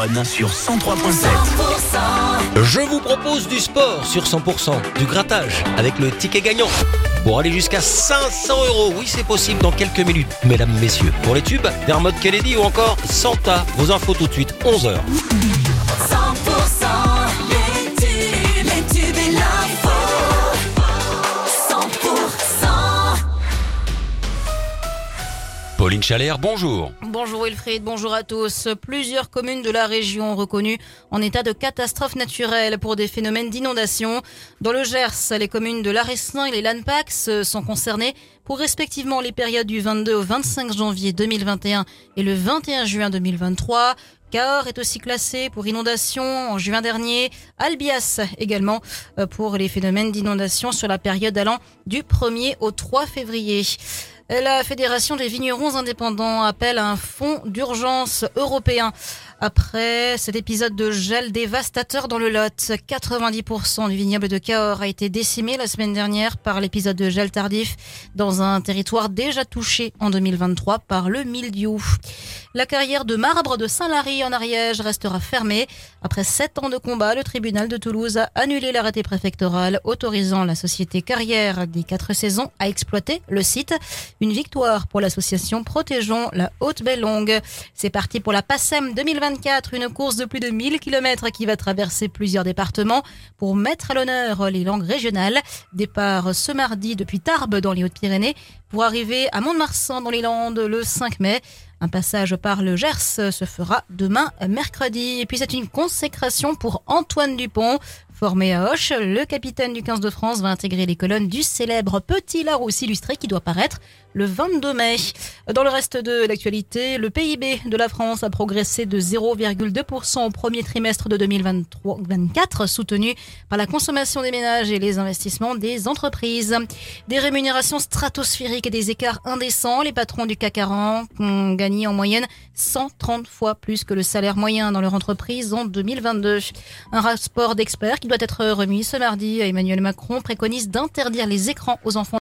Garonne sur 103.7. Je vous propose du sport sur 100%, du grattage avec le ticket gagnant. Pour aller jusqu'à 500 €, oui c'est possible dans quelques minutes, mesdames, messieurs. Pour les tubes, Dermot Kennedy ou encore Santa, vos infos tout de suite, 11h. 100% les tubes et l'info. 100%. Pauline Chalère, bonjour. Bonjour Wilfried, bonjour à tous. Plusieurs communes de la région reconnues en état de catastrophe naturelle pour des phénomènes d'inondation. Dans le Gers, les communes de l'Arrestin et les Lanpax sont concernées pour respectivement les périodes du 22 au 25 janvier 2021 et le 21 juin 2023. Cahors est aussi classé pour inondation en juin dernier. Albias également pour les phénomènes d'inondation sur la période allant du 1er au 3 février. La Fédération des vignerons indépendants appelle à un fonds d'urgence européen. Après cet épisode de gel dévastateur dans le Lot, 90% du vignoble de Cahors a été décimé la semaine dernière par l'épisode de gel tardif dans un territoire déjà touché en 2023 par le mildiou. La carrière de marbre de Saint-Lary en Ariège restera fermée. Après 7 ans de combat, le tribunal de Toulouse a annulé l'arrêté préfectoral autorisant la société Carrière des 4 saisons à exploiter le site. Une victoire pour l'association Protégeons la Haute-Bellongue. C'est parti pour la PACEM 2024, une course de plus de 1000 km qui va traverser plusieurs départements pour mettre à l'honneur les langues régionales. Départ ce mardi depuis Tarbes dans les Hautes-Pyrénées pour arriver à Mont-de-Marsan dans les Landes le 5 mai. Un passage par le Gers se fera demain mercredi. Et puis c'est une consécration pour Antoine Dupont. Formé à Auch, le capitaine du 15 de France va intégrer les colonnes du célèbre Petit Larousse illustré qui doit paraître le 22 mai. Dans le reste de l'actualité, le PIB de la France a progressé de 0,2% au premier trimestre de 2024, soutenu par la consommation des ménages et les investissements des entreprises. Des rémunérations stratosphériques et des écarts indécents. Les patrons du CAC 40 ont gagné en moyenne 130 fois plus que le salaire moyen dans leur entreprise en 2022. Un rapport d'experts qui doit être remis ce mardi. Emmanuel Macron préconise d'interdire les écrans aux enfants